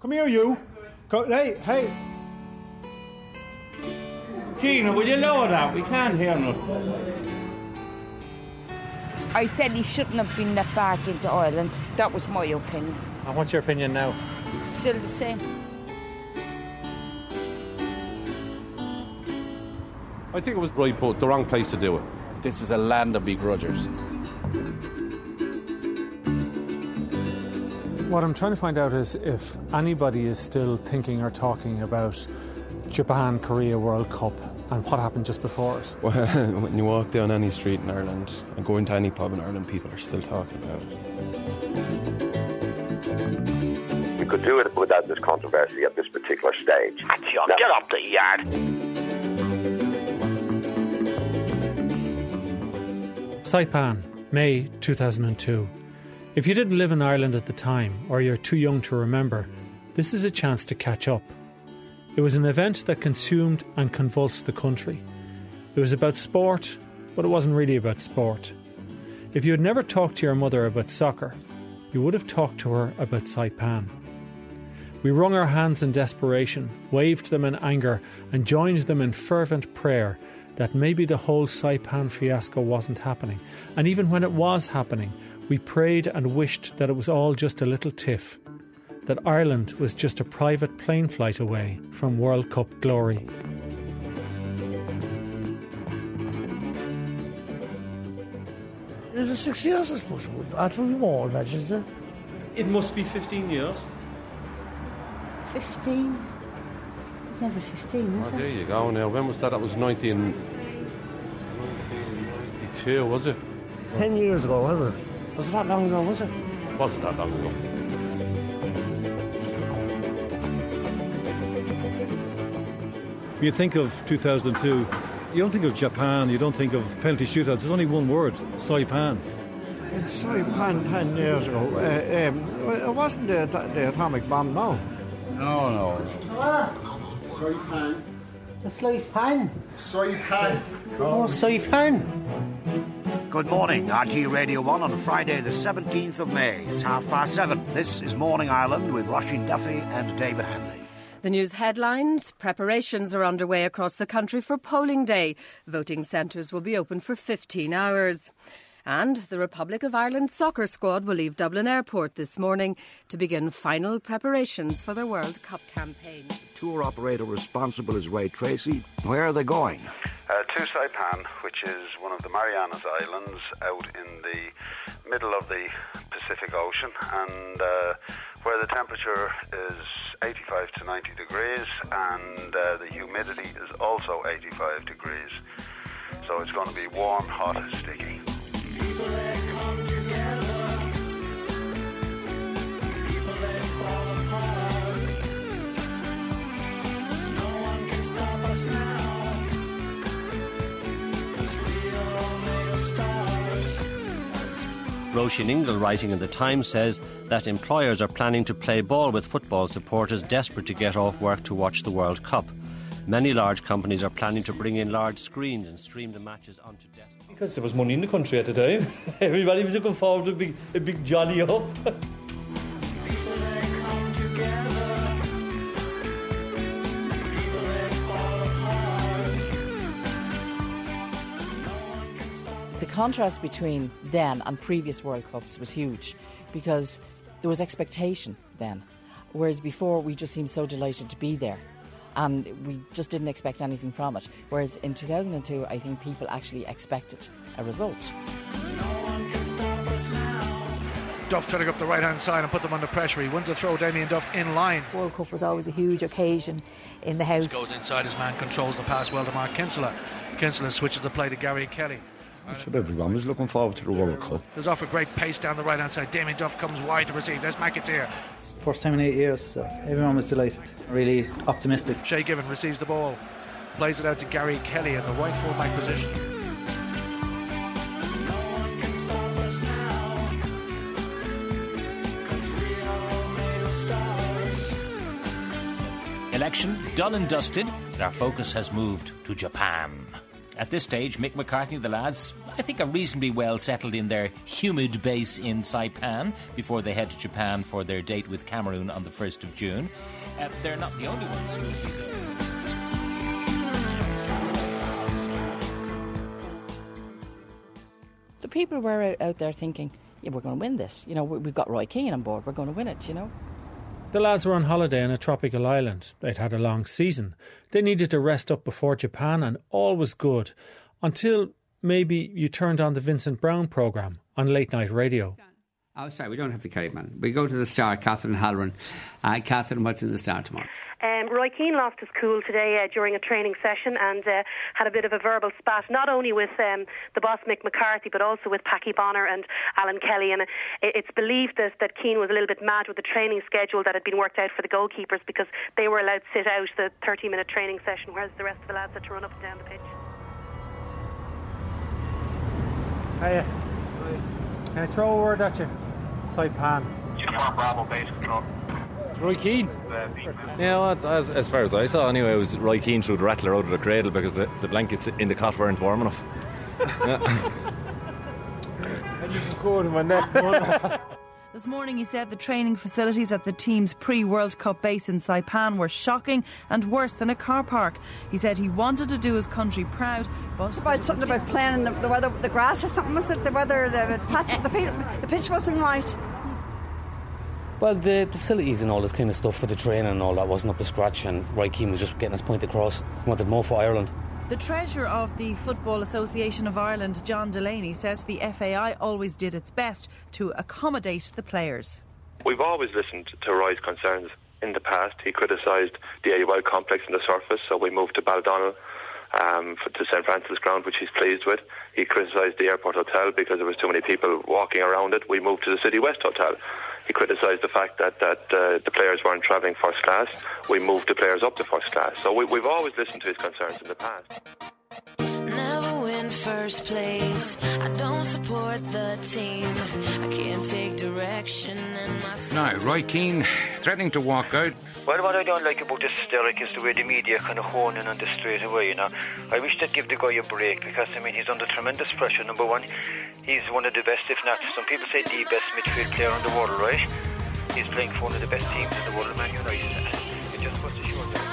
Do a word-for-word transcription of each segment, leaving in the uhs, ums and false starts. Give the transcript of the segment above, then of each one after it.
Come here, you. Go, hey, hey. Gina, will you lower that? We can't hear nothing. I said he shouldn't have been let back into Ireland. That was my opinion. And what's your opinion now? Still the same. I think it was right, but the wrong place to do it. This is a land of begrudgers. What I'm trying to find out is if anybody is still thinking or talking about Japan Korea World Cup and what happened just before it. Well, when you walk down any street in Ireland and go into any pub in Ireland, people are still talking about it. You could do it without this controversy at this particular stage. John, get up the yard. Saipan, May two thousand two. If you didn't live in Ireland at the time, or you're too young to remember, this is a chance to catch up. It was an event that consumed and convulsed the country. It was about sport, but it wasn't really about sport. If you had never talked to your mother about soccer, you would have talked to her about Saipan. We wrung our hands in desperation, waved them in anger, and joined them in fervent prayer that maybe the whole Saipan fiasco wasn't happening. And even when it was happening, we prayed and wished that it was all just a little tiff, that Ireland was just a private plane flight away from World Cup glory. Is it six years, I suppose? That would be more, imagine, is it? It must be fifteen years. fifteen? It's never fifteen, is oh, it? There you go now. When was that? That was nineteen ninety-two, was it? Ten years ago, was it? Was it that long ago, was it? Wasn't that long ago. You think of two thousand two, you don't think of Japan, you don't think of penalty shootouts. There's only one word, Saipan. It's Saipan ten years ago. Uh, um, it wasn't the, the atomic bomb, no. No, no. Saipan. The Saipan. Saipan. Oh, Saipan. Good morning, R T Radio one on Friday the seventeenth of May. It's half past seven. This is Morning Ireland with Roisin Duffy and David Hanley. The news headlines. Preparations are underway across the country for polling day. Voting centres will be open for fifteen hours. And the Republic of Ireland soccer squad will leave Dublin Airport this morning to begin final preparations for their World Cup campaign. Tour operator responsible is Ray Tracy. Where are they going? Uh, to Saipan, which is one of the Marianas Islands out in the middle of the Pacific Ocean, and uh, where the temperature is eighty-five to ninety degrees, and uh, the humidity is also eighty-five degrees. So it's going to be warm, hot, and sticky. People that come together, people that fall apart. No one can stop us now, 'cause we are all made of stars. Roisin Ingle, writing in The Times, says that employers are planning to play ball with football supporters desperate to get off work to watch the World Cup. Many large companies are planning to bring in large screens and stream the matches onto desktop. Because there was money in the country at the time. Everybody was looking forward to a big, a big jolly up. People that come together, people that fall apart. No one can stop. The contrast between then and previous World Cups was huge because there was expectation then, whereas before we just seemed so delighted to be there. And we just didn't expect anything from it. Whereas in two thousand two, I think people actually expected a result. No one can stop us now. Duff trying to go up the right-hand side and put them under pressure. He went to throw Damien Duff in line. World Cup was always a huge occasion in the house. Goes inside, his man controls the pass well to Mark Kinsella. Kinsella switches the play to Gary Kelly. That's what everyone was looking forward to, the World Cup. There's off a great pace down the right-hand side. Damien Duff comes wide to receive. There's McAteer. First time in eight years, so everyone was delighted, really optimistic. Shay Given receives the ball, plays it out to Gary Kelly in the right full-back position. No one can stop us now, 'cause we are all made of stars. Election done and dusted, our focus has moved to Japan. At this stage, Mick McCarthy and the lads, I think, are reasonably well settled in their humid base in Saipan before they head to Japan for their date with Cameroon on the first of June. Uh, they're not the only ones who will be there. The people were out there thinking, yeah, we're going to win this. You know, we've got Roy Keane on board. We're going to win it, you know. The lads were on holiday on a tropical island. They'd had a long season. They needed to rest up before Japan, and all was good. Until maybe you turned on the Vincent Brown programme on late night radio. Oh, sorry, we don't have the caveman. We go to the Star, Catherine Halloran. Uh, Catherine, what's in the Star tomorrow? Um, Roy Keane lost his cool today uh, during a training session and uh, had a bit of a verbal spat, not only with um, the boss Mick McCarthy, but also with Packy Bonner and Alan Kelly. And uh, it's believed that, that Keane was a little bit mad with the training schedule that had been worked out for the goalkeepers, because they were allowed to sit out the thirty-minute training session, whereas the rest of the lads had to run up and down the pitch. Hiya. Can I throw a word at you? Saipan. Uniform Bravo base control. Roy Keane. Yeah, well, as, as far as I saw anyway, it was Roy Keane threw the rattler out of the cradle because the, the blankets in the cot weren't warm enough. Yeah. And you can quote him on that. This morning he said the training facilities at the team's pre-World Cup base in Saipan were shocking and worse than a car park. He said he wanted to do his country proud, but... It's about something about playing in the, the weather, the grass or something, was it? The weather, the patch, the, the pitch wasn't right. Well, the, the facilities and all this kind of stuff for the training and all that wasn't up to scratch, and Roy Keane was just getting his point across. He wanted more for Ireland. The treasurer of the Football Association of Ireland, John Delaney, says the F A I always did its best to accommodate the players. We've always listened to Roy's concerns. In the past, he criticised the A W L complex and the surface, so we moved to Baldonnel um, for, to Saint Francis Ground, which he's pleased with. He criticised the airport hotel because there was too many people walking around it. We moved to the City West Hotel. He criticised the fact that, that uh, the players weren't travelling first class. We moved the players up to first class. So we, we've always listened to his concerns in the past. Never win first place. I don't support the team. I can't take direction in my... Now, Roy Keane threatening to walk out. Well, what I don't like about this, Derek, is the way the media kind of hone in on this straight away, you know. I wish they'd give the guy a break, because, I mean, he's under tremendous pressure. Number one, he's one of the best, if not, some people say the best midfield player in the world, right? He's playing for one of the best teams in the world, Man United. And it just goes to show that.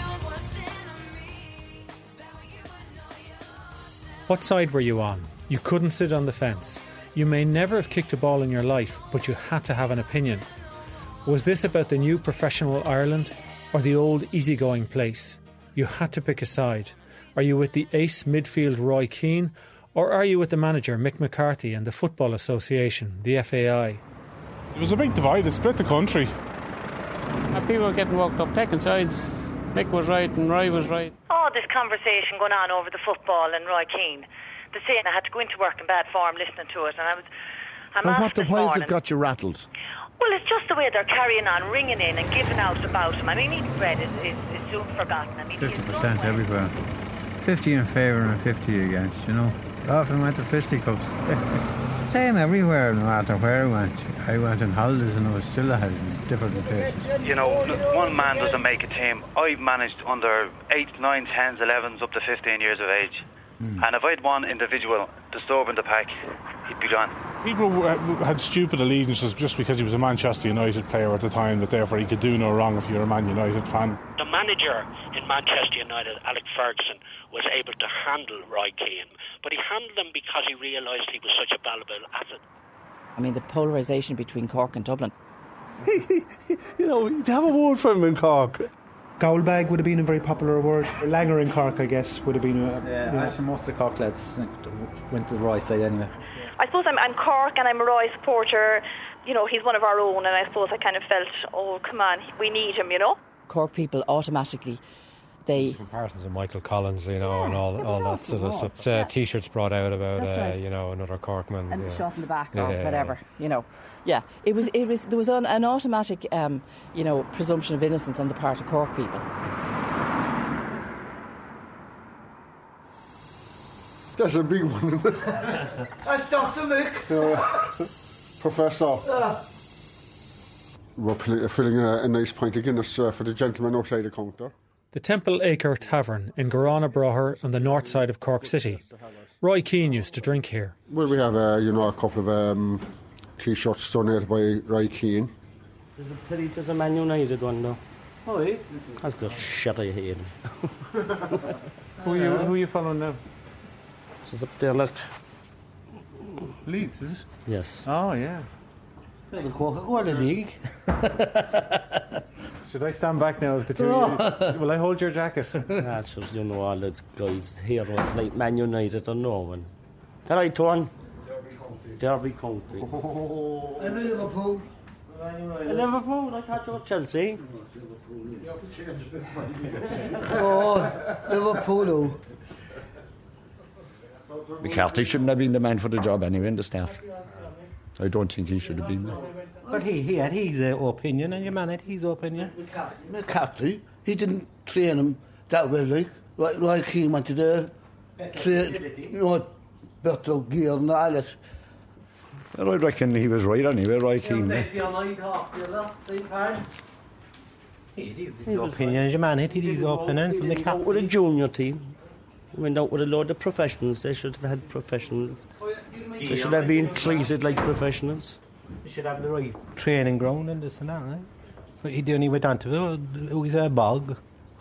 What side were you on? You couldn't sit on the fence. You may never have kicked a ball in your life, but you had to have an opinion. Was this about the new professional Ireland or the old easygoing place? You had to pick a side. Are you with the ace midfield Roy Keane, or are you with the manager Mick McCarthy and the Football Association, the F A I? It was a big divide. It split the country. And people were getting walked up, taking sides. Mick was right and Roy was right. Oh, this conversation going on over the football and Roy Keane. The saying I had to go into work in bad form listening to it, and I was. I'm and off what the this why has morning. it got you rattled? Well, it's just the way they're carrying on, ringing in and giving out about him. I mean, eating bread is, is, is soon forgotten. I mean, fifty percent everywhere. fifty in favour and fifty against, you know. Often went to fisticuffs. Same everywhere, no matter where I went. I went on holidays and I was still ahead in different places. You know, one man doesn't make a team. I've managed under eight, nine, tens, elevens, up to fifteen years of age. Mm. And if I'd one individual disturbing the pack, he'd be gone. People had stupid allegiances just because he was a Manchester United player at the time, that therefore he could do no wrong if you're a Man United fan. The manager in Manchester United, Alex Ferguson, was able to handle Roy Keane, but he handled him because he realised he was such a valuable asset. I mean, the polarisation between Cork and Dublin. You know, to have a word for him in Cork. Goalbag would have been a very popular word. Langer in Cork, I guess, would have been a... Yeah, you know. Actually most of the Cork lads went to the Roy side anyway. I suppose I'm, I'm Cork and I'm a Roy supporter. You know, he's one of our own, and I suppose I kind of felt, oh, come on, we need him, you know. Cork people automatically, they... Comparisons of Michael Collins, you know, yeah, and all all that sort of stuff. Uh, yeah. T-shirts brought out about, uh, right. you know, another Corkman. And yeah. shot in the back yeah, or yeah, whatever, yeah. you know. Yeah, it was, it was, there was an, an automatic, um, you know, presumption of innocence on the part of Cork people. That's a big one. That's Doctor Mick. Uh, Professor. Uh. We're filling a, a nice pint of Guinness uh, for the gentleman outside the counter. the Temple Acre Tavern in Gorana Broher on the north side of Cork City. Roy Keane used to drink here. Well, we have, uh, you know, a couple of um, T-shirts donated by Roy Keane. There's a pity there's a Man United one, though. Oh, yeah? That's the shit I hate. Who are you, who are you following now? This is up there, look. Leeds, is it? Yes. Oh, yeah. The Coca-Cola League. Should I stand back now with the two of you? Will I hold your jacket? That's just, you know, all those guys, heroes like Man United or no one. Can I turn? Derby County. Oh, and Liverpool. And Liverpool, I thought you were Chelsea. Oh, Liverpool. McCarthy shouldn't have been the man for the job anyway in the start. I don't think he should have been there. But he, he had his uh, opinion, and your man had his opinion. McCarthy, he didn't train him that well, like. Like, like he wanted to train, you know, better gear and all that. Well, I reckon he was right anyway, Roy Keane. His opinion, your man had his opinion from the cap. With a junior team. Went out with a load of professionals. They should have had professionals. They should have been treated like professionals. They should have the right training ground and this and that, eh? But he only went on to it. It was a bog.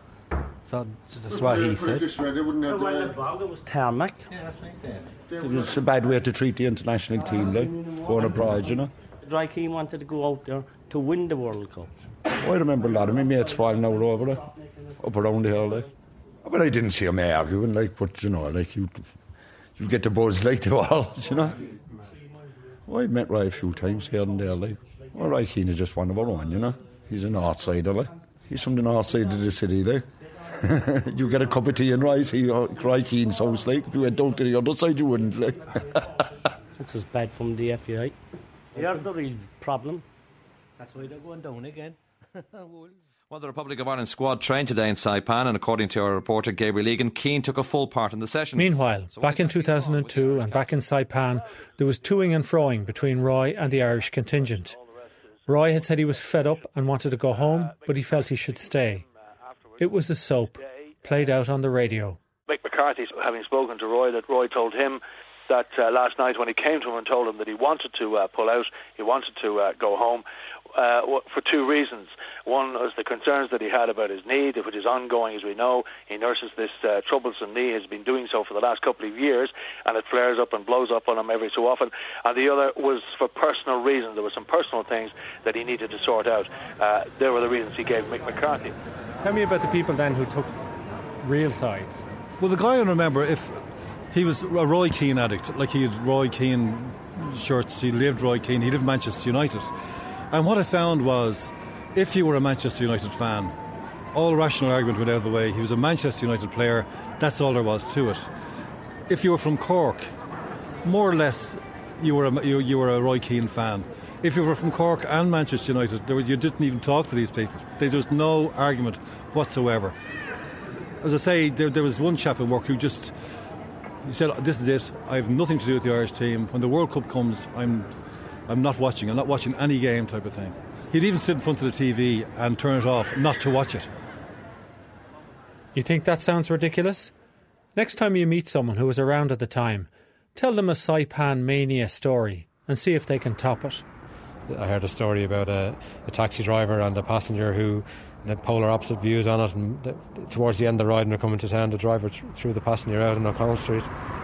So that's what he said. Well, the bog, it was tarmac. Yeah, that's what he said. It was a bad way to treat the international team, like, going abroad, you know. Roy Keane wanted to go out there to win the World Cup. I remember a lot of my mates falling out over it, up around the hill, like. But I didn't see him arguing, like, but, you know, like, you you get the buzz like the walls, you know. Well, I've met Roy a few times here and there, like. Well, Roy Keane is just one of our own, you know. He's a north sider, like. He's from the north side of the city, like. You get a cup of tea and rice, he, uh, Roy Keane's house, like. If you went down to the other side, you wouldn't, like. This was bad from the F A I. They're the real problem. That's why they're going down again. Well, the Republic of Ireland squad trained today in Saipan, and according to our reporter Gabriel Egan, Keane took a full part in the session. Meanwhile, so back in two thousand two and back in Saipan, there was toing and froing between Roy and the Irish contingent. Roy had said he was fed up and wanted to go home, but he felt he should stay. It was a soap, played out on the radio. Mick McCarthy, having spoken to Roy, that Roy told him that uh, last night when he came to him and told him that he wanted to uh, pull out, he wanted to uh, go home, uh, for two reasons. One was the concerns that he had about his knee, which is ongoing, as we know. He nurses this uh, troublesome knee, has been doing so for the last couple of years, and it flares up and blows up on him every so often. And the other was for personal reasons. There were some personal things that he needed to sort out. Uh, there were the reasons he gave Mick McCarthy. Tell me about the people then who took real sides. Well, the guy I remember, if he was a Roy Keane addict, like he had Roy Keane shirts, he lived Roy Keane, he lived Manchester United. And what I found was, if you were a Manchester United fan, all rational argument went out of the way. He was a Manchester United player, that's all there was to it. If you were from Cork, more or less you were a, you, you were a Roy Keane fan. If you were from Cork and Manchester United, there was, you didn't even talk to these people. There was no argument whatsoever. As I say, there, there was one chap in work who just he said, "This is it. I have nothing to do with the Irish team. When the World Cup comes, I'm, I'm not watching. I'm not watching any game," type of thing. He'd even sit in front of the T V and turn it off, not to watch it. You think that sounds ridiculous? Next time you meet someone who was around at the time, tell them a Saipan mania story and see if they can top it. I heard a story about a, a taxi driver and a passenger who had polar opposite views on it, and the, towards the end of the ride when they're coming to town, the driver th- threw the passenger out on O'Connell Street.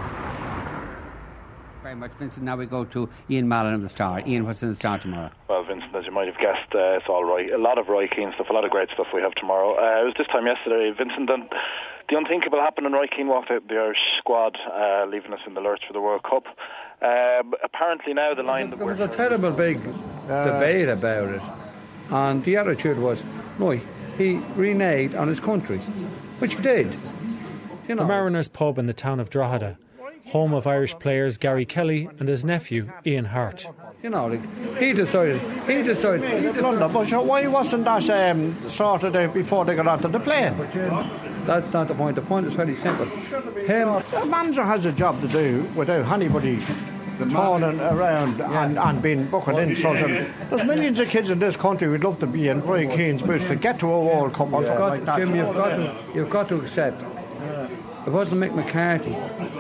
Very much, Vincent. Now we go to Ian Mallon of the Star. Ian, what's in the Star tomorrow? Well, Vincent, as you might have guessed, uh, it's all right. A lot of Roy Keane stuff, a lot of great stuff we have tomorrow. Uh, it was this time yesterday, Vincent, and the unthinkable happened, and Roy Keane walked out the Irish squad, uh, leaving us in the lurch for the World Cup. Uh, apparently now the line... There was a terrible big uh, debate about it, and the attitude was, no, he reneged on his country, which he did. You know. The Mariners pub in the town of Drogheda, home of Irish players Gary Kelly and his nephew Ian Hart. You know, like, he decided, he decided... He decided but why wasn't that um, sorted out before they got onto the plane? That's not the point. The point is very simple. Him, the manager has a job to do without anybody turning around yeah. and, and being booking insulting. There's millions of kids in this country who'd love to be in Roy Keane's boots to get to a World Cup or yeah. something got, like that. Jim, you've got, to, you've got to accept it wasn't Mick McCarthy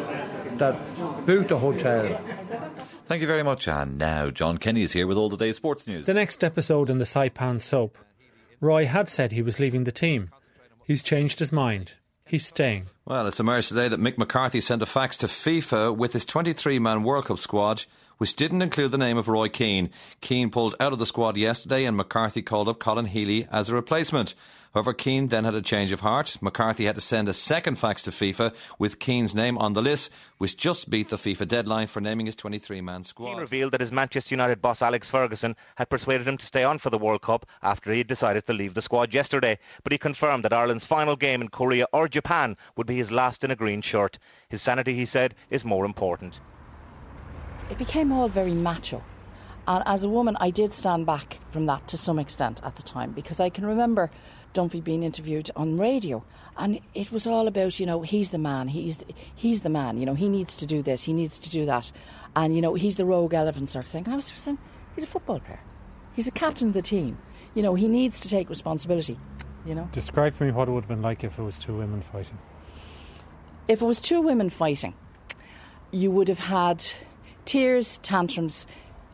that built the hotel. Thank you very much. And now John Kenny is here with all the day's sports news. The next episode in the Saipan soap. Roy had said he was leaving the team. He's changed his mind. He's staying. Well, it's emerged today that Mick McCarthy sent a fax to FIFA with his twenty-three man World Cup squad, which didn't include the name of Roy Keane. Keane pulled out of the squad yesterday and McCarthy called up Colin Healy as a replacement. However, Keane then had a change of heart. McCarthy had to send a second fax to FIFA with Keane's name on the list, which just beat the FIFA deadline for naming his twenty-three man squad. Keane revealed that his Manchester United boss Alex Ferguson had persuaded him to stay on for the World Cup after he had decided to leave the squad yesterday. But he confirmed that Ireland's final game in Korea or Japan would be his last in a green shirt. His sanity, he said, is more important. It became all very macho. And as a woman, I did stand back from that to some extent at the time, because I can remember Dunphy being interviewed on radio, and it was all about, you know, he's the man, he's he's the man, you know, he needs to do this, he needs to do that, and, you know, he's the rogue elephant sort of thing. And I was just saying, he's a football player, he's a captain of the team, you know, he needs to take responsibility, you know. Describe for me what it would have been like if it was two women fighting. If it was two women fighting, you would have had tears, tantrums,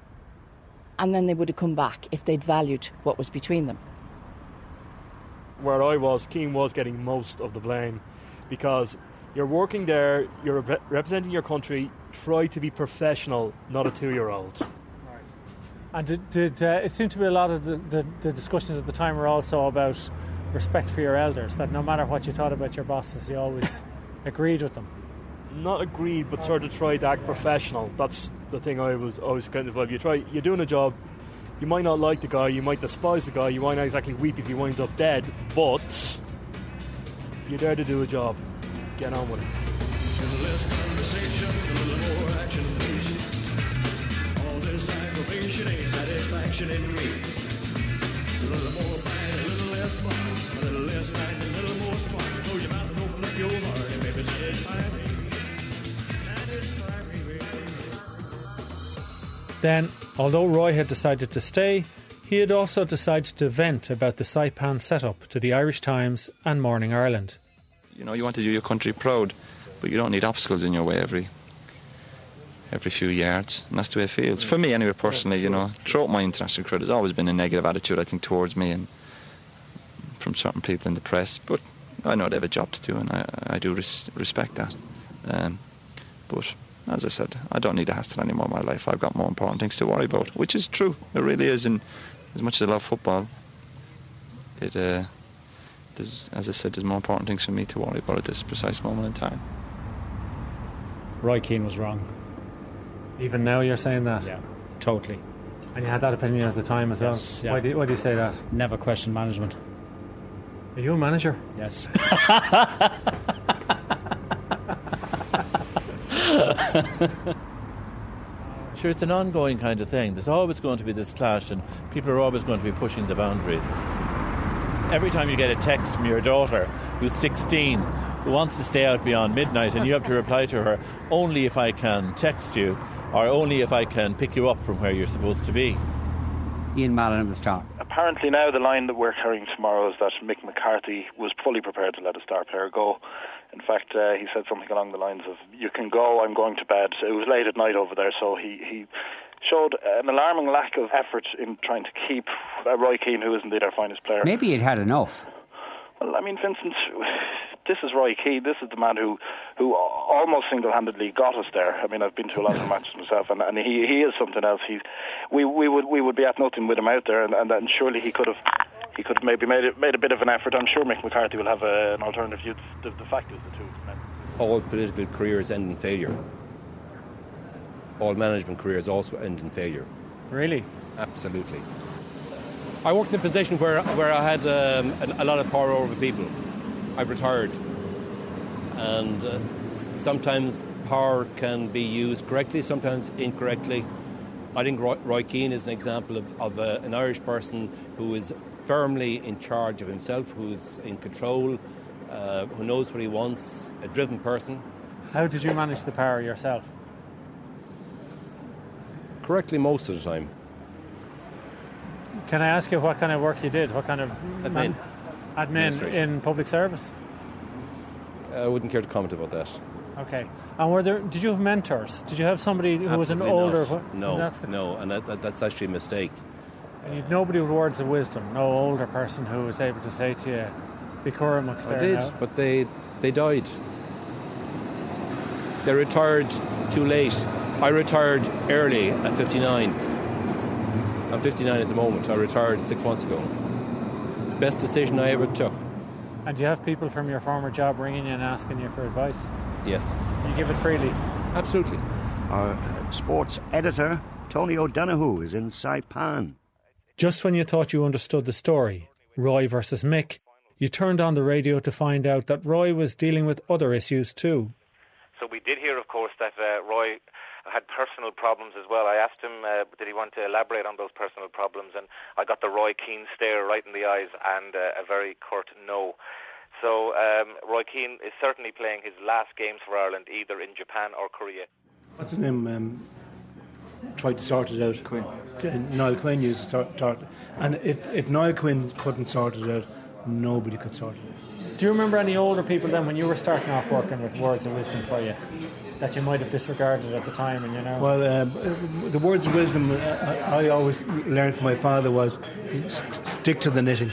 and then they would have come back if they'd valued what was between them. Where I was, Keane was getting most of the blame, because you're working there, you're rep- representing your country, try to be professional, not a two-year-old. Right. And did, did uh, it seemed to be a lot of the, the, the discussions at the time were also about respect for your elders, that no matter what you thought about your bosses, you always agreed with them. Not agreed, but sort of tried to act professional. That's the thing I was always kind of, you try, you're doing a job. You might not like the guy, you might despise the guy, you might not exactly weep if he winds up dead, but you're there to do a job. Get on with it. Less conversation, a little more action, please. All this aggravation ain't satisfaction in me. A little more fight, a little less fun. A little less fight, a little more spark. Close your mouth and open up your heart and maybe satisfy me. Satisfy me, baby. Then, although Roy had decided to stay, he had also decided to vent about the Saipan setup to the Irish Times and Morning Ireland. You know, you want to do your country proud, but you don't need obstacles in your way every every few yards, and that's the way it feels. For me, anyway, personally, you know, throughout my international career, there's always been a negative attitude, I think, towards me and from certain people in the press, but I know they have a job to do, and I, I do res- respect that. Um, but... As I said, I don't need a hassle anymore in my life. I've got more important things to worry about, which is true. It really is. And as much as I love football, it, uh, there's, as I said, there's more important things for me to worry about at this precise moment in time. Roy Keane was wrong. Even now you're saying that? Yeah, totally. And you had that opinion at the time as yes, well? Yeah. Why do, you, why do you say that? Never question management. Are you a manager? Yes. Sure, it's an ongoing kind of thing. There's always going to be this clash, and people are always going to be pushing the boundaries. Every time you get a text from your daughter, who's sixteen, who wants to stay out beyond midnight, and you have to reply to her, only if I can text you, or only if I can pick you up from where you're supposed to be. Ian Mallon of the Star. Apparently now the line that we're carrying tomorrow is that Mick McCarthy was fully prepared to let a star player go. In fact, uh, he said something along the lines of, "You can go, I'm going to bed." It was late at night over there, so he, he showed an alarming lack of effort in trying to keep uh, Roy Keane, who is indeed our finest player. Maybe he'd had enough. Well, I mean, Vincent, this is Roy Keane. This is the man who, who almost single-handedly got us there. I mean, I've been to a lot of matches myself, and, and he he is something else. He's we we would we would be at nothing with him out there, and, and, and surely he could have he could have maybe made it, made a bit of an effort. I'm sure Mick McCarthy will have a, an alternative view. The, the fact is, the two men. All political careers end in failure. All management careers also end in failure. Really? Absolutely. I worked in a position where where I had um, a, a lot of power over people. I've retired, and uh, sometimes power can be used correctly, sometimes incorrectly. I think Roy, Roy Keane is an example of, of uh, an Irish person who is firmly in charge of himself, who's in control, uh, who knows what he wants, a driven person. How did you manage the power yourself? correctly most of the time. Can I ask you what kind of work you did? What kind of Admin. man- admin in public service? I wouldn't care to comment about that. Okay. And were there? Did you have mentors? Did you have somebody who was an Absolutely older? not. No, That's the, no, and that, that, that's actually a mistake. and you'd nobody with words of wisdom. No older person who was able to say to you, "Be Cormac." I did, but they they died. They retired too late. I retired early at fifty-nine. I'm fifty-nine at the moment. I retired six months ago. Best decision I ever took. And do you have people from your former job ringing you and asking you for advice? Yes. You give it freely? Absolutely. Our sports editor, Tony O'Donoghue, is in Saipan. Just when you thought you understood the story, Roy versus Mick, you turned on the radio to find out that Roy was dealing with other issues too. So we did hear, of course, that uh, Roy had personal problems as well. I asked him, uh, did he want to elaborate on those personal problems, and I got the Roy Keane stare right in the eyes and uh, a very curt no. So um, Roy Keane is certainly playing his last games for Ireland, either in Japan or Korea. What's his name? Um, tried to sort it out. Quinn. Niall Quinn used to sort, sort it. And if, if Niall Quinn couldn't sort it out, nobody could sort it out. Do you remember any older people then when you were starting off working with words of wisdom for you that you might have disregarded at the time? And you know, well, uh, the words of wisdom I, I always learned from my father was st- stick to the knitting.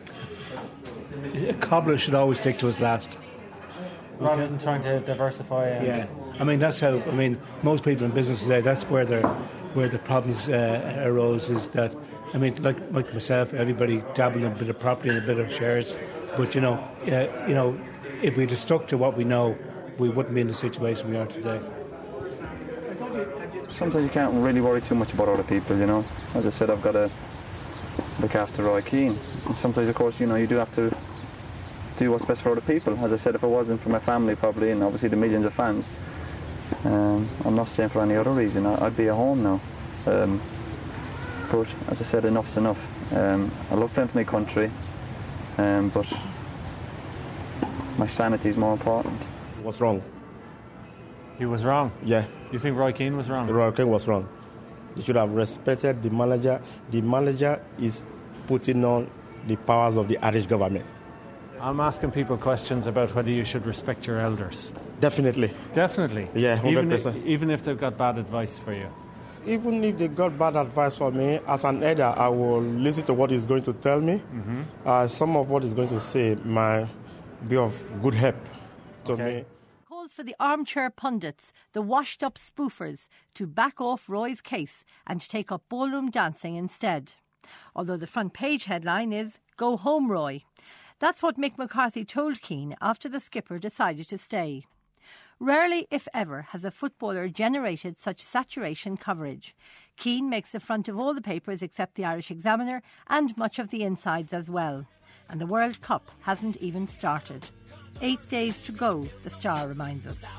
A cobbler should always stick to his last. Rather than trying to diversify. And yeah, I mean that's how. I mean most people in business today. That's where the where the problems uh, arose. Is that I mean, like like myself, everybody dabbled in a bit of property and a bit of shares. But you know, uh, you know, if we'd have stuck to what we know, we wouldn't be in the situation we are today. Sometimes you can't really worry too much about other people, you know. As I said, I've got to look after Roy Keane. And sometimes, of course, you know, you do have to do what's best for other people. As I said, if it wasn't for my family, probably, and obviously the millions of fans, um, I'm not saying for any other reason, I'd be at home now. Um, but, as I said, enough's enough. Um, I love playing for my country. Um, but my sanity is more important. What's wrong? He was wrong? Yeah. You think Roy Keane was wrong? Roy Keane was wrong. You should have respected the manager. The manager is putting on the powers of the Irish government. I'm asking people questions about whether you should respect your elders. Definitely. Definitely? Yeah, one hundred percent. Even if, even if they've got bad advice for you? Even if they got bad advice for me, as an elder, I will listen to what he's going to tell me. Mm-hmm. Uh, some of what he's going to say might be of good help to okay. me. Calls for the armchair pundits, the washed-up spoofers, to back off Roy's case and take up ballroom dancing instead. Although the front page headline is, "Go home, Roy." That's what Mick McCarthy told Keane after the skipper decided to stay. Rarely, if ever, has a footballer generated such saturation coverage. Keane makes the front of all the papers except the Irish Examiner and much of the insides as well. And the World Cup hasn't even started. Eight days to go, the Star reminds us.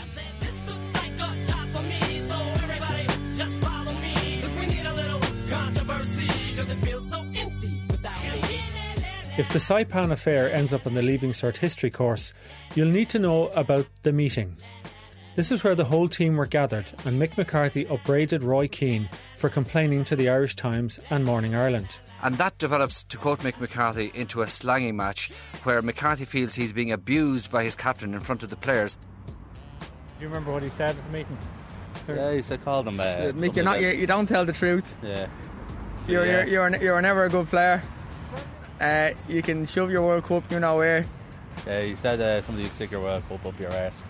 If the Saipan affair ends up on the Leaving Cert history course, you'll need to know about the meeting. This is where the whole team were gathered and Mick McCarthy upbraided Roy Keane for complaining to the Irish Times and Morning Ireland. And that develops, to quote Mick McCarthy, into a slanging match where McCarthy feels he's being abused by his captain in front of the players. Do you remember what he said at the meeting? Yeah, he said call them. Uh, Mick, you're not, you're, you don't tell the truth. Yeah. You're, yeah. you're, you're, you're never a good player. Uh, you can shove your World Cup, you know where. Yeah, he said uh, somebody would stick your World Cup up your arse.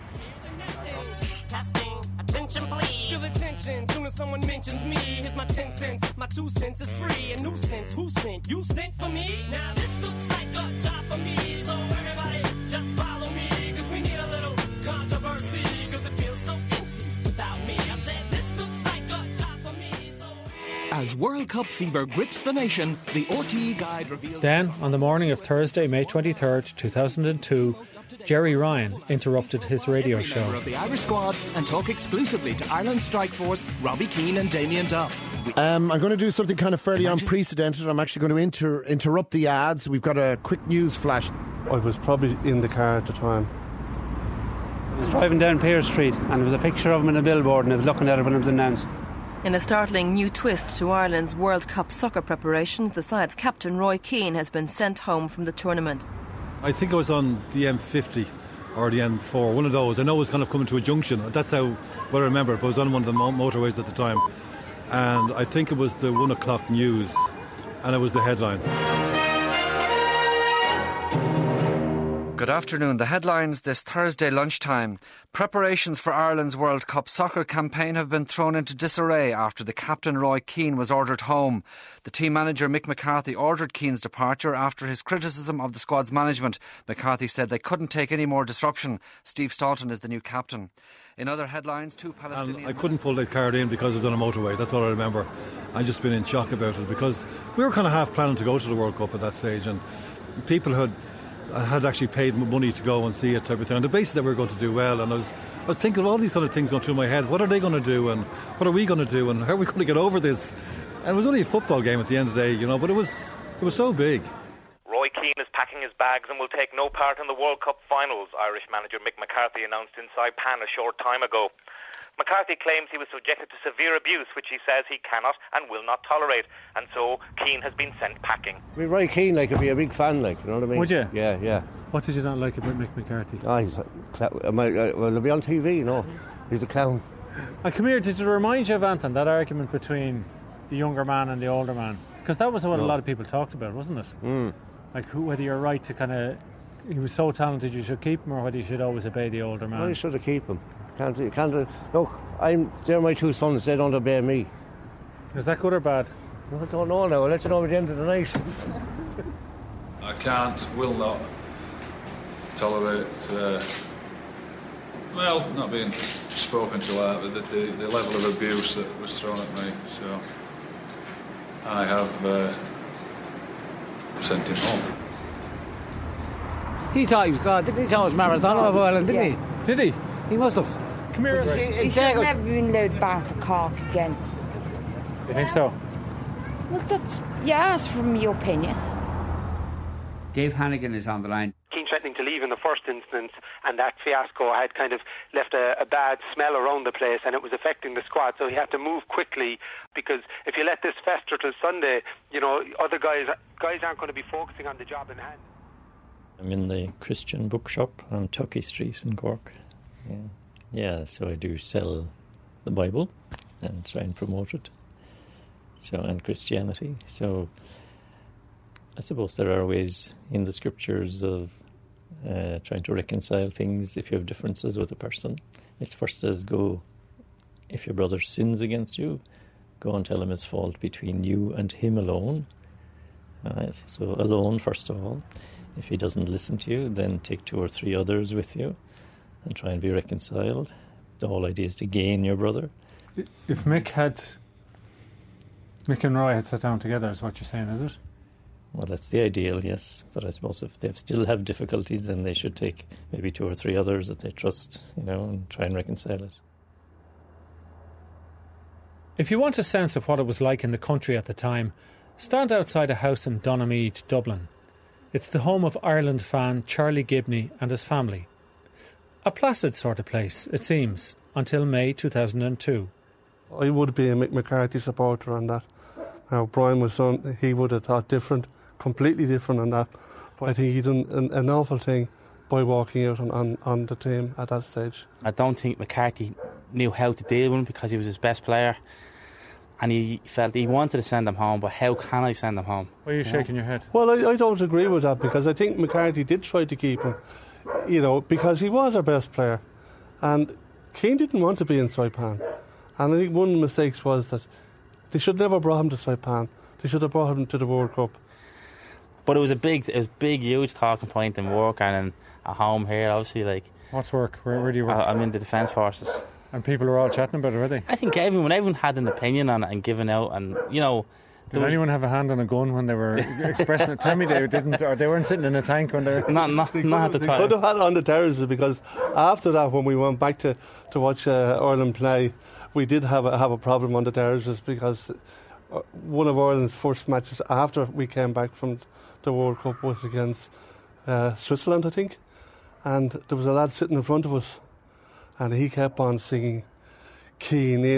Attention, please. Feel attention. Soon as someone mentions me, here's my ten cents. My two cents is free. A nuisance. Who sent? You sent for me? Now this looks like a job for me. So everybody, just follow me. Cause we need a little controversy. Cause it feels so empty without me. I said this looks like a job for me. So as World Cup fever grips the nation, the R T E guide reveals... Then, on the morning of Thursday, May twenty-third, two thousand two, Jerry Ryan interrupted his radio Every show. member of the Irish squad and talk exclusively to Ireland Strike Force, Robbie Keane and Damien Duff. Um, I'm going to do something kind of fairly Imagine. unprecedented. I'm actually going to inter- interrupt the ads. We've got a quick news flash. I was probably in the car at the time. I was driving down Pearse Street and there was a picture of him on a billboard and I was looking at it when it was announced. In a startling new twist to Ireland's World Cup soccer preparations, the side's captain Roy Keane has been sent home from the tournament. I think I was on the M fifty or the M four, one of those. I know it was kind of coming to a junction. That's how well I remember it, but I was on one of the mo- motorways at the time. And I think it was the one o'clock news, and it was the headline. Good afternoon. The headlines this Thursday lunchtime. Preparations for Ireland's World Cup soccer campaign have been thrown into disarray after the captain Roy Keane was ordered home. The team manager Mick McCarthy ordered Keane's departure after his criticism of the squad's management. McCarthy said they couldn't take any more disruption. Steve Staunton is the new captain. In other headlines, two Palestinian... And I couldn't pull that card in because it was on a motorway. That's all I remember. I've just been in shock about it because we were kind of half planning to go to the World Cup at that stage, and people had... I had actually paid money to go and see it, type of thing, on the basis that we were going to do well. And I was, I was thinking of all these sort of things going through my head. What are they going to do, and what are we going to do, and how are we going to get over this? And it was only a football game at the end of the day, you know, but it was it was so big. Roy Keane is packing his bags and will take no part in the World Cup finals, Irish manager Mick McCarthy announced in Saipan a short time ago. McCarthy claims he was subjected to severe abuse, which he says he cannot and will not tolerate, and so Keane has been sent packing. I mean, Roy Keane, like, I'd be a big fan, like, you know what I mean? Would you? Yeah, yeah. What did you not like about Mick McCarthy? Oh, he's a cl- well, he'll be on T V, you know. He's a clown. And come here, did it remind you of, Anton, that argument between the younger man and the older man? Because that was what no. a lot of people talked about, wasn't it? Mm. Like, who, whether you're right to kind of... He was so talented you should keep him, or whether you should always obey the older man. No, you should have keep him. Can't, you can't, look, I'm, they're my two sons, they don't obey me. Is that good or bad? No, I don't know now, I'll let you know at the end of the night. I can't, will not tolerate, uh, well, not being spoken to like that, but the, the, the level of abuse that was thrown at me, so I have uh, sent him home. He thought he was God, didn't he? He thought he was Maradona of Ireland, didn't yeah. he? Did he? He must have. Come here. He should have never been allowed back to Cork again. You think so? Well, that's, yeah, that's from your opinion. Dave Hannigan is on the line. Keane threatening to leave in the first instance, and that fiasco had kind of left a, a bad smell around the place, and it was affecting the squad, so he had to move quickly, because if you let this fester till Sunday, you know, other guys guys aren't going to be focusing on the job in hand. I'm in the Christian bookshop on Tuckey Street in Cork. Yeah. yeah, so I do sell the Bible and try and promote it. So, and Christianity. So I suppose there are ways in the scriptures of uh, trying to reconcile things if you have differences with a person. It first says, go, if your brother sins against you, go and tell him his fault between you and him alone. Right? So alone, first of all. If he doesn't listen to you, then take two or three others with you and try and be reconciled. The whole idea is to gain your brother. If Mick had... Mick and Roy had sat down together, is what you're saying, is it? Well, that's the ideal, yes. But I suppose if they still have difficulties, then they should take maybe two or three others that they trust, you know, and try and reconcile it. If you want a sense of what it was like in the country at the time, stand outside a house in Donamead, Dublin. It's the home of Ireland fan Charlie Gibney and his family. A placid sort of place, it seems, until May two thousand two. I would be a Mick McCarthy supporter on that. Now, Brian was on, he would have thought different, completely different on that. But I think he done an, an awful thing by walking out on, on, on the team at that stage. I don't think McCarthy knew how to deal with him because he was his best player. And he felt he wanted to send him home, but how can I send him home? Why are you shaking your head? Well, I, I don't agree with that, because I think McCarthy did try to keep him, you know, because he was our best player. And Keane didn't want to be in Saipan. And I think one of the mistakes was that they should never brought him to Saipan. They should have brought him to the World Cup. But it was a big, it was big, huge talking point in work and at home here, obviously. Like, what's work? Where, where do you work? I, I'm in the Defence Forces. And people are all chatting about it already? I think everyone everyone had an opinion on it and given out, and, you know... Did was... anyone have a hand on a gun when they were expressing it? Tell me they didn't, or they weren't sitting in a tank when they were... Not, not, not at the they time. They could have had it on the terraces, because after that, when we went back to, to watch uh, Ireland play, we did have a, have a problem on the terraces, because one of Ireland's first matches after we came back from the World Cup was against uh, Switzerland, I think. And there was a lad sitting in front of us, and he kept on singing Keane in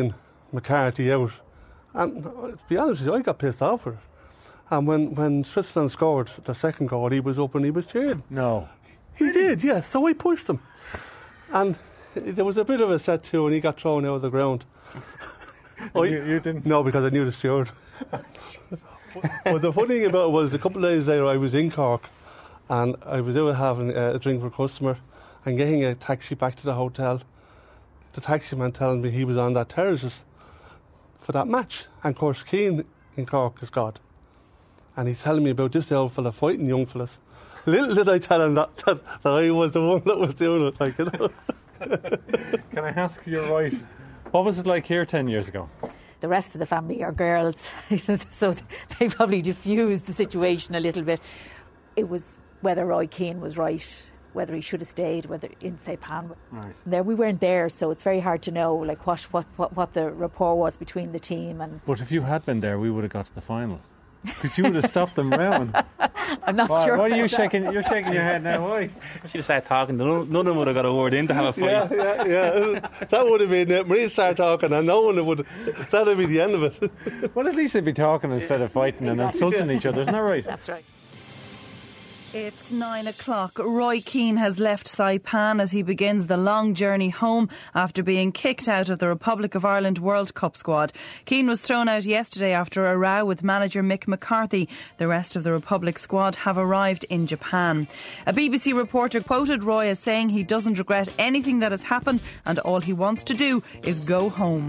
McCarthy out. And to be honest with you, I got pissed off with it. And when, when Switzerland scored the second goal, he was up and he was cheering. No. He did, yes. So I pushed him. And there was a bit of a set to, and he got thrown out of the ground. I, you, you didn't? No, because I knew the steward. But the funny thing about it was, a couple of days later, I was in Cork, and I was out having a drink for a customer and getting a taxi back to the hotel. The taxi man telling me he was on that terrace for that match. And of course, Keane in Cork is God. And he's telling me about this old fella fighting young fellas. Little did I tell him that, that, that I was the one that was doing it, like, you know. Can I ask you, right, what was it like here ten years ago? The rest of the family are girls, so they probably diffused the situation a little bit. It was whether Roy Keane was right, whether he should have stayed, whether in Saipan. Right. There, we weren't there, so it's very hard to know like what, what, what, what the rapport was between the team. And but if you had been there, we would have got to the final. Because you would have stopped them rowing. I'm not why, sure. Why are you shaking? You're shaking your head now. Why? She just started talking. None, none of them would have got a word in to have a fight. Yeah, yeah, yeah. That would have been it. Marie started talking, and no one would. That would be the end of it. Well, at least they'd be talking instead of fighting and insulting each other. Isn't that right? That's right. It's nine o'clock. Roy Keane has left Saipan as he begins the long journey home after being kicked out of the Republic of Ireland World Cup squad. Keane was thrown out yesterday after a row with manager Mick McCarthy. The rest of the Republic squad have arrived in Japan. A B B C reporter quoted Roy as saying he doesn't regret anything that has happened and all he wants to do is go home.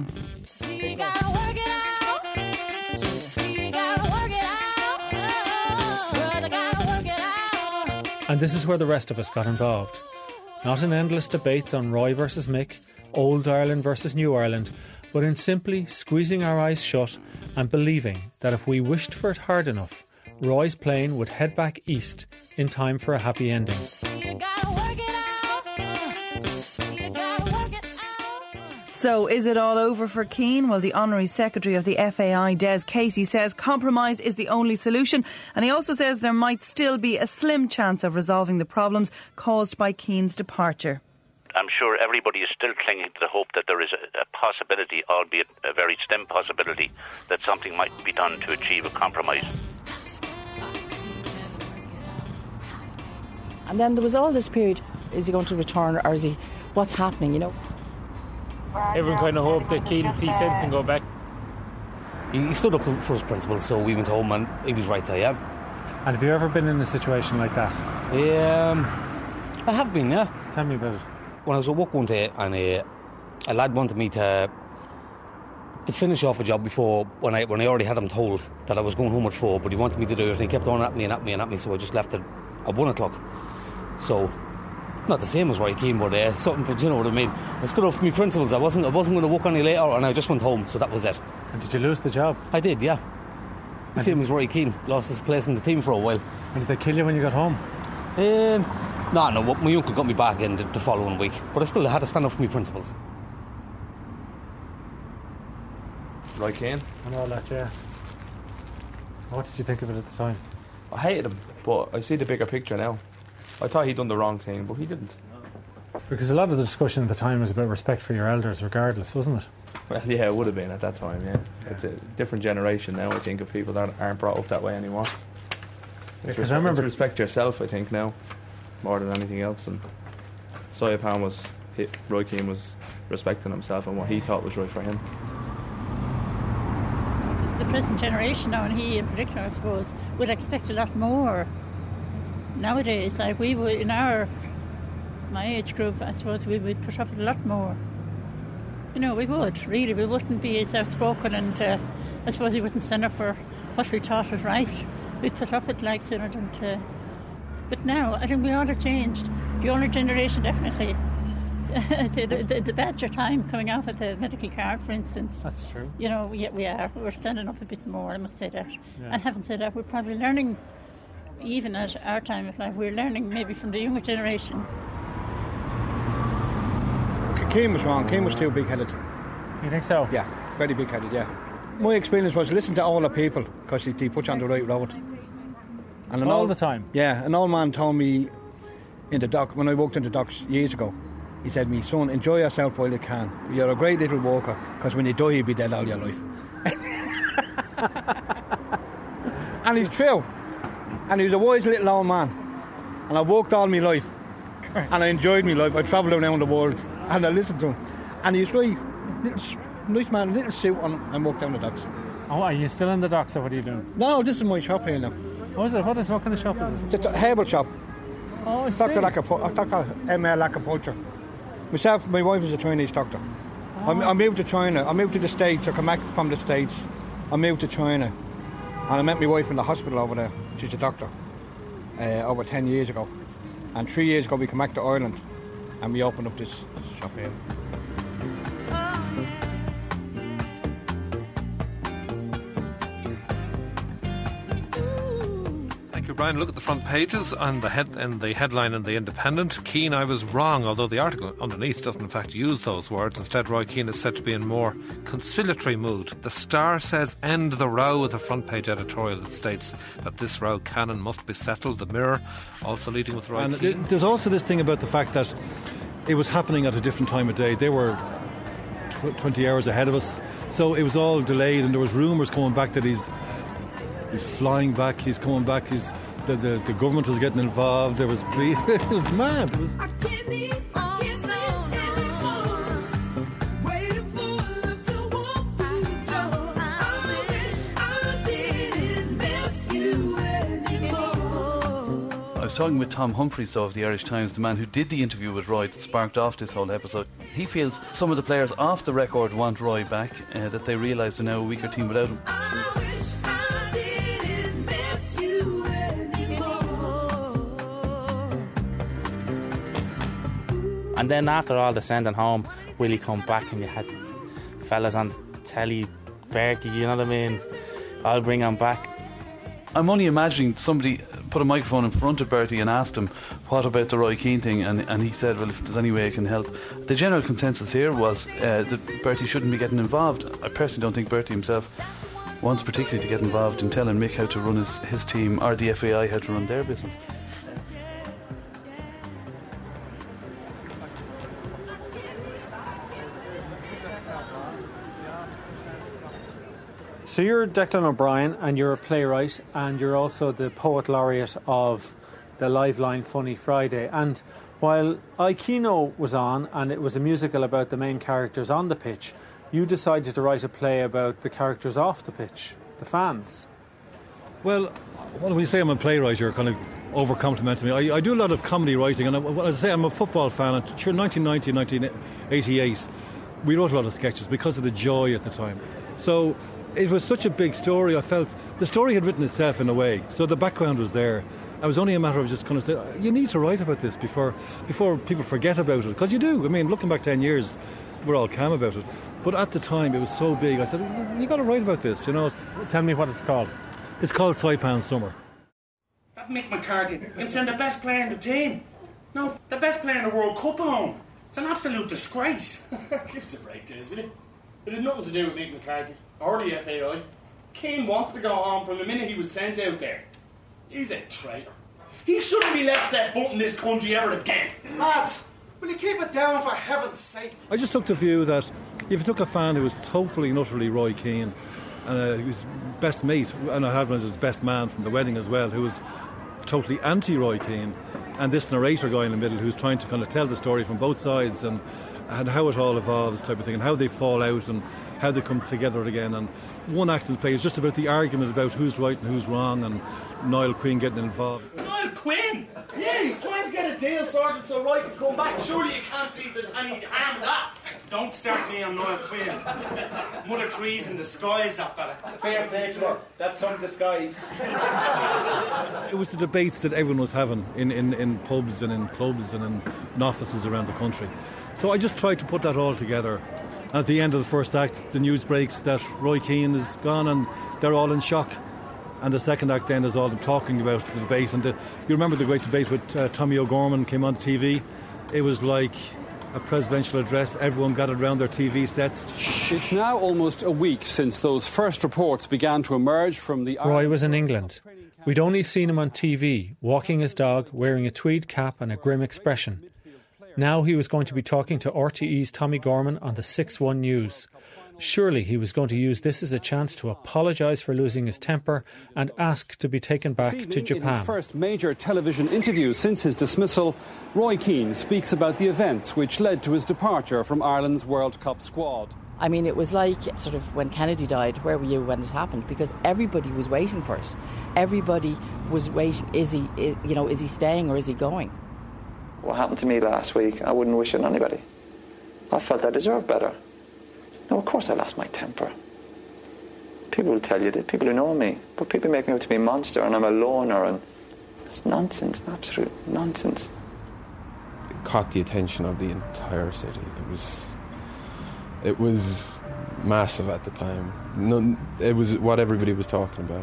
And this is where the rest of us got involved. Not in endless debates on Roy versus Mick, old Ireland versus new Ireland, but in simply squeezing our eyes shut and believing that if we wished for it hard enough, Roy's plane would head back east in time for a happy ending. So, is it all over for Keane? Well, the Honorary Secretary of the F A I, Des Casey, says compromise is the only solution, and he also says there might still be a slim chance of resolving the problems caused by Keane's departure. I'm sure everybody is still clinging to the hope that there is a, a possibility, albeit a very slim possibility, that something might be done to achieve a compromise. And then there was all this period, is he going to return or is he, what's happening, you know? Everyone kind of hoped that Keane would see sense and go back. He stood up for his principles, so we went home and he was right there, yeah. And have you ever been in a situation like that? Um, I have been, yeah. Tell me about it. When I was at work one day and uh, a lad wanted me to to finish off a job before, when I when I already had him told that I was going home at four, but he wanted me to do it and he kept on at me and at me and at me, so I just left it at one o'clock. So, not the same as Roy Keane, but uh, something, but you know what I mean. I stood up for my principles. I wasn't I wasn't going to work any later, and I just went home, so that was it. And did you lose the job? I did, yeah. The same as Roy Keane. Lost his place in the team for a while. And did they kill you when you got home? Um, no, no, my uncle got me back in the, the following week, but I still had to stand up for my principles. Roy Keane? And all that, yeah. What did you think of it at the time? I hated him, but I see the bigger picture now. I thought he'd done the wrong thing, but he didn't. Because a lot of the discussion at the time was about respect for your elders, regardless, wasn't it? Well, yeah, it would have been at that time, yeah. yeah. It's a different generation now, I think, of people that aren't brought up that way anymore. It's, res- I remember it's respect yourself, I think, now, more than anything else. And Saipan was, Roy Keane was respecting himself and what he thought was right for him. The present generation now, and he in particular, I suppose, would expect a lot more. Nowadays, like we would, in our, my age group, I suppose we would put up with a lot more. You know, we would, really. We wouldn't be as outspoken and uh, I suppose we wouldn't stand up for what we thought was right. We'd put up with like sooner than to... But now, I think we all have changed. The older generation, definitely. the, the, the badger time coming out with the medical card, for instance. That's true. You know, we, we are. We're standing up a bit more, I must say that. Yeah. And having said that, we're probably learning... Even at our time of life, we're learning maybe from the younger generation. Keane was wrong. Keane was too big-headed. Do you think so? Yeah, very big-headed, yeah. My experience was listen to all the people because he, he puts you on the right road. And an all old, the time? Yeah, an old man told me in the dock, when I walked into docks years ago, He said, "Me son, enjoy yourself while you can. You're a great little walker, because when you die, you'll be dead all your life." And he's true. And he was a wise little old man. And I've walked all my life. And I enjoyed my life. I travelled around the world. And I listened to him. And he's right. Little, nice man, little suit on, and walked down the docks. Oh, are you still in the docks, or what are you doing? No, this is my shop here now. What is it? What is? What kind of shop is it? It's a herbal shop. Oh, I see. Doctor Lacapo- Doctor M L Acupuncture. Myself, my wife is a Chinese doctor. Oh. I, I moved to China. I moved to the States. I come back from the States. I moved to China. And I met my wife in the hospital over there. She's a doctor. Uh, over ten years ago. And three years ago we came back to Ireland. And we opened up this shop here. Brian, look at the front pages and the head and the headline in The Independent. Keane, I was wrong, although the article underneath doesn't in fact use those words. Instead, Roy Keane is said to be in more conciliatory mood. The Star says, end the row, with a front page editorial that states that this row canon must be settled. The Mirror also leading with Roy and Keane. There's also this thing about the fact that it was happening at a different time of day. They were tw- twenty hours ahead of us, so it was all delayed, and there was rumours coming back that he's he's flying back, he's coming back, he's The, the, the government was getting involved. There was it was mad. It was. I was talking with Tom Humphreys of the Irish Times, the man who did the interview with Roy that sparked off this whole episode. He feels some of the players off the record want Roy back, uh, that they realise they're now a weaker team without him. And then after all the sending home, will he come back, and you had fellas on telly, Bertie, you know what I mean? I'll bring him back. I'm only imagining somebody put a microphone in front of Bertie and asked him, what about the Roy Keane thing? And, and he said, well, if there's any way I can help. The general consensus here was uh, that Bertie shouldn't be getting involved. I personally don't think Bertie himself wants particularly to get involved in telling Mick how to run his, his team, or the F A I how to run their business. So you're Declan O'Brien, and you're a playwright, and you're also the poet laureate of the Liveline Funny Friday. And while Aikino was on, and it was a musical about the main characters on the pitch, you decided to write a play about the characters off the pitch, the fans. Well, when you say I'm a playwright, you're kind of over-complimenting me. I, I do a lot of comedy writing, and I, as I say, I'm a football fan. And sure, nineteen ninety, nineteen eighty-eight, we wrote a lot of sketches because of the joy at the time. So it was such a big story. I felt the story had written itself in a way, so the background was there. It was only a matter of just kind of saying, you need to write about this before before people forget about it, because you do. I mean, looking back ten years, we're all calm about it, but at the time it was so big. I said, you, you got to write about this, you know. Tell me what it's called. It's called Saipan Summer. That Mick McCarthy can send the best player in the team. No, the best player in the World Cup home. It's an absolute disgrace. Give us a break, Des, will you? It had nothing to do with Mick McCarthy or the F A I. Keane wanted to go home from the minute he was sent out there. He's a traitor. He shouldn't be let set foot in this country ever again. Lads, will you keep it down for heaven's sake? I just took the view that if you took a fan who was totally and utterly Roy Keane, and uh, he was best mate, and I had him as his best man from the wedding as well, who was totally anti-Roy Keane, and this narrator guy in the middle who's trying to kind of tell the story from both sides, and and how it all evolves type of thing, and how they fall out and how they come together again. And one act of the play is just about the argument about who's right and who's wrong, and Niall Quinn getting involved. Niall Quinn? Yeah, he's trying to get a deal sorted so Roy can come back. Surely you can't see there's any harm in that. Don't start me on Niall Quinn. Mother Trees in disguise, that fella. Fair play to her. That's some disguise. It was the debates that everyone was having in, in, in pubs and in clubs and in offices around the country. So I just tried to put that all together. And at the end of the first act, the news breaks that Roy Keane is gone, and they're all in shock. And the second act then is all them talking about the debate. And the, you remember the great debate with uh, Tommy O'Gorman came on T V? It was like a presidential address. Everyone gathered around their T V sets. It's now almost a week since those first reports began to emerge from the... Roy was in England. We'd only seen him on T V, walking his dog, wearing a tweed cap and a grim expression. Now he was going to be talking to R T E's Tommy Gorman on the six one News. Surely he was going to use this as a chance to apologise for losing his temper and ask to be taken back to Japan. In his first major television interview since his dismissal, Roy Keane speaks about the events which led to his departure from Ireland's World Cup squad. I mean, it was like sort of when Kennedy died, where were you when it happened? Because everybody was waiting for it. Everybody was waiting, is he, you know, is he staying or is he going? What happened to me last week, I wouldn't wish it on anybody. I felt I deserved better. No, of course I lost my temper. People will tell you that, people who know me, but people make me out to be a monster and I'm a loner, and it's nonsense, absolute nonsense. It caught the attention of the entire city. It was, it was massive at the time. None, it was what everybody was talking about.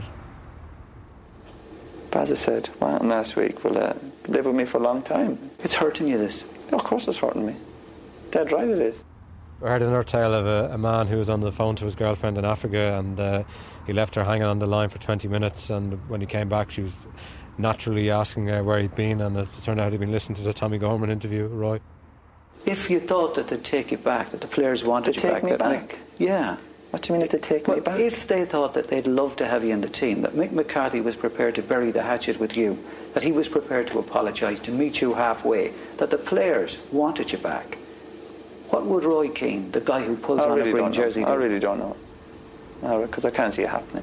But as I said, what happened last week will uh, live with me for a long time. It's hurting you, this. Of course it's hurting me. Dead right it is. I heard another tale of a, a man who was on the phone to his girlfriend in Africa, and uh, he left her hanging on the line for twenty minutes, and when he came back she was naturally asking uh, where he'd been, and it turned out he'd been listening to the Tommy Gorman interview, Roy. If you thought that they'd take you back, that the players wanted you back... Take me back? Yeah. What do you mean if they take well, me back? If they thought that they'd love to have you in the team, that Mick McCarthy was prepared to bury the hatchet with you, that he was prepared to apologise, to meet you halfway, that the players wanted you back, what would Roy Keane, the guy who pulls I on really a green jersey, do? I really don't know. Because I can't see it happening.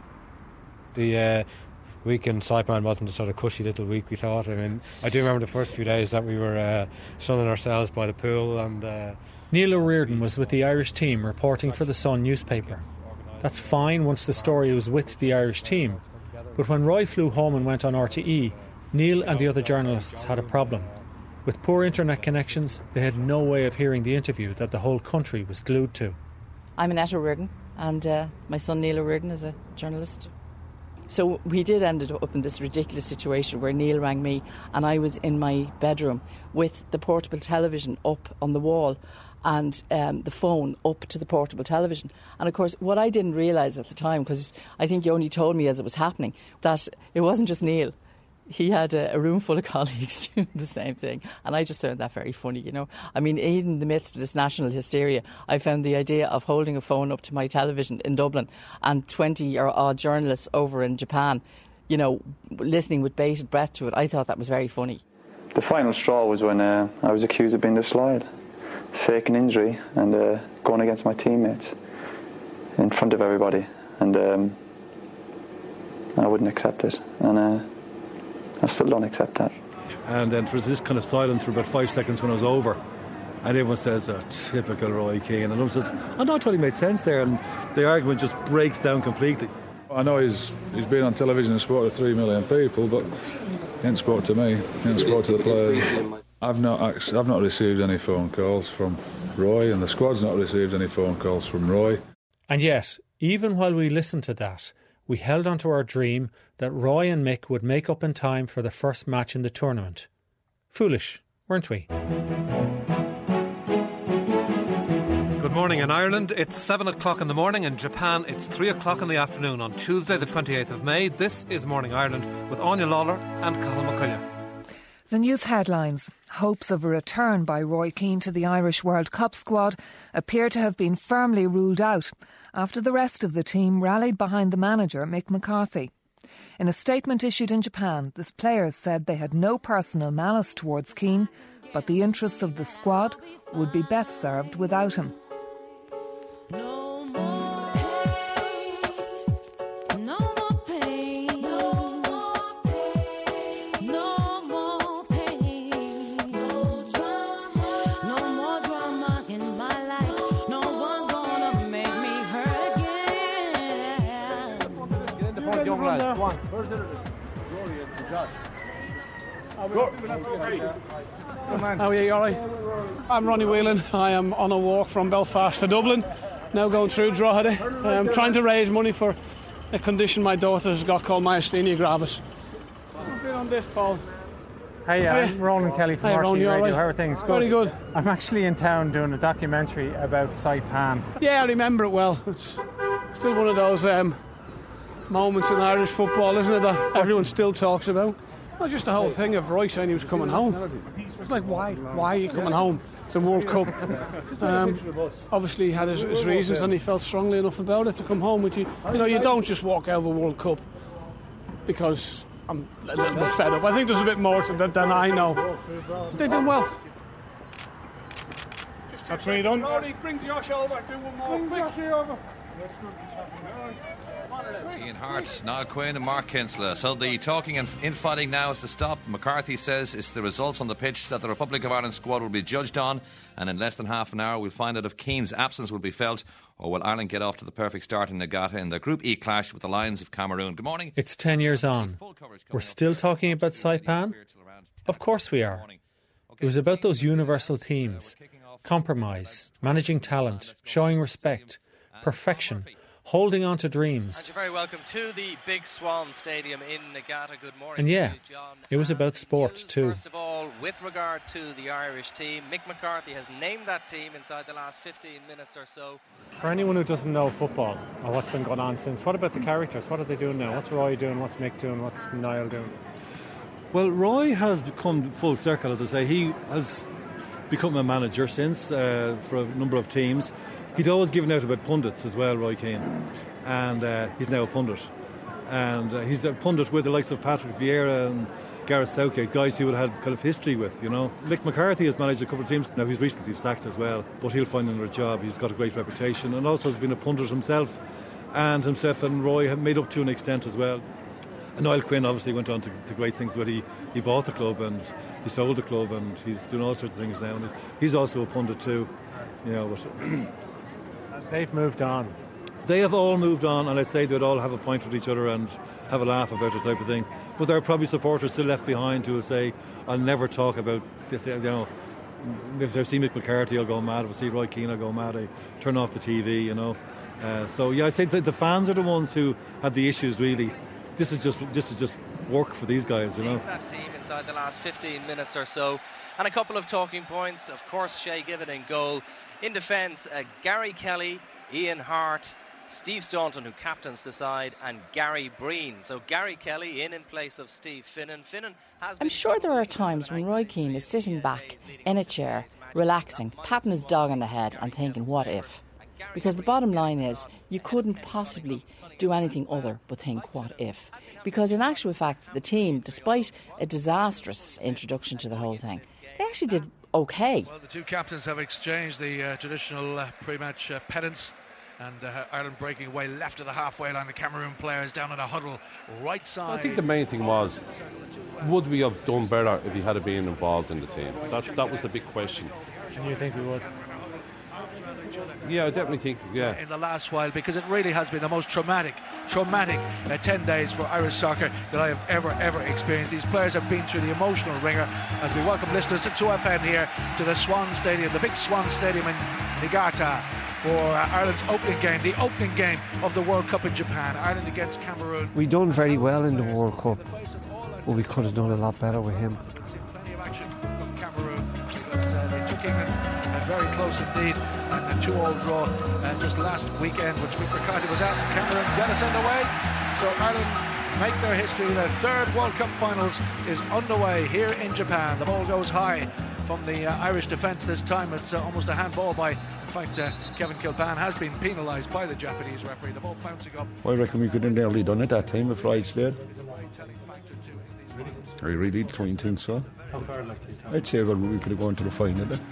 The uh, week in Saipan wasn't a sort of cushy little week, we thought. I mean, I do remember the first few days that we were uh, sunning ourselves by the pool. and. Uh, Neil O'Riordan was with the Irish team reporting for the Sun newspaper. That's fine once the story was with the Irish team. But when Roy flew home and went on R T E, Neil and the other journalists had a problem. With poor internet connections, they had no way of hearing the interview that the whole country was glued to. I'm Annette O'Riordan, and uh, my son Neil O'Riordan is a journalist. So we did end up in this ridiculous situation where Neil rang me and I was in my bedroom with the portable television up on the wall and um, the phone up to the portable television. And of course, what I didn't realise at the time, because I think you only told me as it was happening, that it wasn't just Neil. He had a, a room full of colleagues doing the same thing, and I just found that very funny, you know. I mean, in the midst of this national hysteria, I found the idea of holding a phone up to my television in Dublin and twenty or odd journalists over in Japan, you know, listening with bated breath to it. I thought that was very funny. The final straw was when uh, I was accused of being disloyal, faking injury and uh, going against my teammates in front of everybody, and um, I wouldn't accept it, and uh, I still don't accept that. And then there was this kind of silence for about five seconds when it was over, and everyone says, oh, typical Roy Keane, and I says, I know it totally made sense there, and the argument just breaks down completely. I know he's he's been on television and spoke to three million people, but he hasn't spoke to me, he hasn't spoke to the players. I've not I've not received any phone calls from Roy, and the squad's not received any phone calls from Roy. And yet, even while we listened to that, we held on to our dream that Roy and Mick would make up in time for the first match in the tournament. Foolish, weren't we? Good morning in Ireland. It's seven o'clock in the morning. In Japan, it's three o'clock in the afternoon on Tuesday, the twenty-eighth of May. This is Morning Ireland with Anya Lawler and Cathal McCullough. The news headlines. Hopes of a return by Roy Keane to the Irish World Cup squad appear to have been firmly ruled out after the rest of the team rallied behind the manager, Mick McCarthy. In a statement issued in Japan, the players said they had no personal malice towards Keane, but the interests of the squad would be best served without him. How are you, you all right? I'm Ronnie Whelan. I am on a walk from Belfast to Dublin, now going through Drogheda. I'm trying to raise money for a condition my daughter's got called myasthenia gravis. I've been on this, Paul. Hey, uh, I'm Ronan Kelly from hey, R T E Radio. Right? How are things? Good. Very good. I'm actually in town doing a documentary about Saipan. Yeah, I remember it well. It's still one of those um, moments in Irish football, isn't it, that everyone still talks about. Well, just the whole thing of Roy saying he was coming home. It's like, why? Why are you coming home? It's a World Cup. Um, obviously, he had his, his reasons, and he felt strongly enough about it to come home with you. You know, you don't just walk out of a World Cup because I'm a little bit fed up. I think there's a bit more to that than I know. They did well. That's me done. Roddy, bring Josh over. Do one more. Bring Josh over. Ian Hart, Niall Quinn and Mark Kinsella. So the talking and infighting now is to stop. McCarthy says it's the results on the pitch that the Republic of Ireland squad will be judged on, and in less than half an hour we'll find out if Keane's absence will be felt, or will Ireland get off to the perfect start in Nagata in the Group E clash with the Lions of Cameroon. Good morning. It's ten years on. We're still talking about Saipan? Of course we are. It was about those universal themes: compromise, managing talent, showing respect, perfection, holding on to dreams. And you're very welcome to the Big Swan Stadium in Nagata. Good morning. And yeah, to you, John. it was about sport too. First of all, with regard to the Irish team, Mick McCarthy has named that team inside the last fifteen minutes or so. For anyone who doesn't know football or what's been going on since, what about the characters? What are they doing now? What's Roy doing? What's Mick doing? What's Niall doing? Well, Roy has become full circle, as I say. He has become a manager since uh, for a number of teams. He'd always given out about pundits as well, Roy Keane, and uh, he's now a pundit. And uh, he's a pundit with the likes of Patrick Vieira and Gareth Southgate, guys he would have had kind of history with, you know. Mick McCarthy has managed a couple of teams. Now, he's recently sacked as well, but he'll find another job. He's got a great reputation, and also has been a pundit himself. And himself and Roy have made up to an extent as well. And Niall Quinn obviously went on to, to great things, but he, he bought the club and he sold the club and he's doing all sorts of things now. And he's also a pundit too, you know. But they've moved on. They have all moved on, and I'd say they'd all have a point with each other and have a laugh about it type of thing. But there are probably supporters still left behind who will say, I'll never talk about this, you know. If they see Mick McCarthy, I'll go mad. If I see Roy Keane, I'll go mad. I turn off the T V, you know. Uh, so, yeah, I'd say the fans are the ones who had the issues, really. This is just this is just work for these guys, you know. That team inside the last fifteen minutes or so. And a couple of talking points. Of course, Shay Given in goal. In defence, uh, Gary Kelly, Ian Hart, Steve Staunton, who captains the side, and Gary Breen. So Gary Kelly in in place of Steve Finnan. Finnan has I'm sure there are times when Roy Keane is sitting back in a chair, relaxing, patting his dog on the head and thinking, what if? Because the bottom line is, you couldn't possibly do anything other but think, what if? Because in actual fact, the team, despite a disastrous introduction to the whole thing, they actually did okay. Well, the two captains have exchanged the uh, traditional uh, pre-match uh, pedants, and uh, Ireland breaking away left of the halfway line. The Cameroon players down in a huddle, right side. I think the main thing was, would we have done better if he had been involved in the team? That, that was the big question. And you think we would? Yeah, I definitely think, yeah. In the last while, because it really has been the most traumatic, traumatic uh, ten days for Irish soccer that I have ever, ever experienced. These players have been through the emotional ringer as we welcome listeners to two F M here to the Swan Stadium, the big Swan Stadium in Niigata, for uh, Ireland's opening game, the opening game of the World Cup in Japan. Ireland against Cameroon. We done very well in the World Cup, but we could have done a lot better with him. Plenty of action from Cameroon because uh, they took England uh, very close indeed, and a two-all draw uh, just last weekend, which Mick McCarthy was out, and Cameroon got us underway. So Ireland make their history. Their third World Cup finals is underway here in Japan. The ball goes high from the uh, Irish defence this time. It's uh, almost a handball by, in fact, uh, Kevin Kilbane has been penalised by the Japanese referee. The ball bouncing up. I reckon we could have nearly done it that time if Roy stayed. I really don't think so. I'd say well, we could have gone to the final then.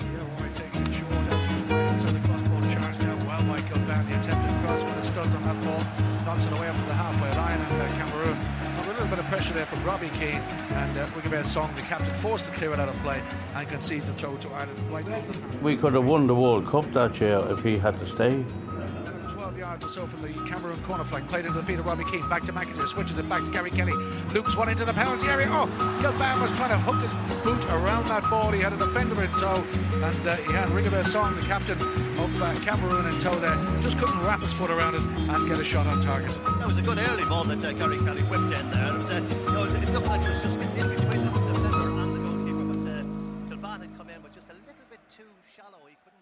Well, Michael Kilbane, the attempted cross with a stunt on that ball, knocks it away up to the halfway line, and uh, Cameroon under a little bit of pressure there from Robbie Keane, and uh, Rigobert Song, the captain, forced to clear it out of play and concede the throw to Ireland. We could have won the World Cup that year if he had to stay. twelve yards or so from the Cameroon corner flag, played into the feet of Robbie Keane, back to McIntyre, switches it back to Gary Kelly, loops one into the penalty area. Oh, Kilbane was trying to hook his boot around that ball. He had a defender in tow, and uh, he had Rigobert Song, the captain of uh, Cameroon, in tow there. Just couldn't wrap his foot around it and get a shot on target. That was a good early ball that uh, Gary Kelly whipped in there. It was, uh, you know, it looked like it was just in between the defender and the goalkeeper, but uh, Kilbane had come in, but just a little bit too shallow. He couldn't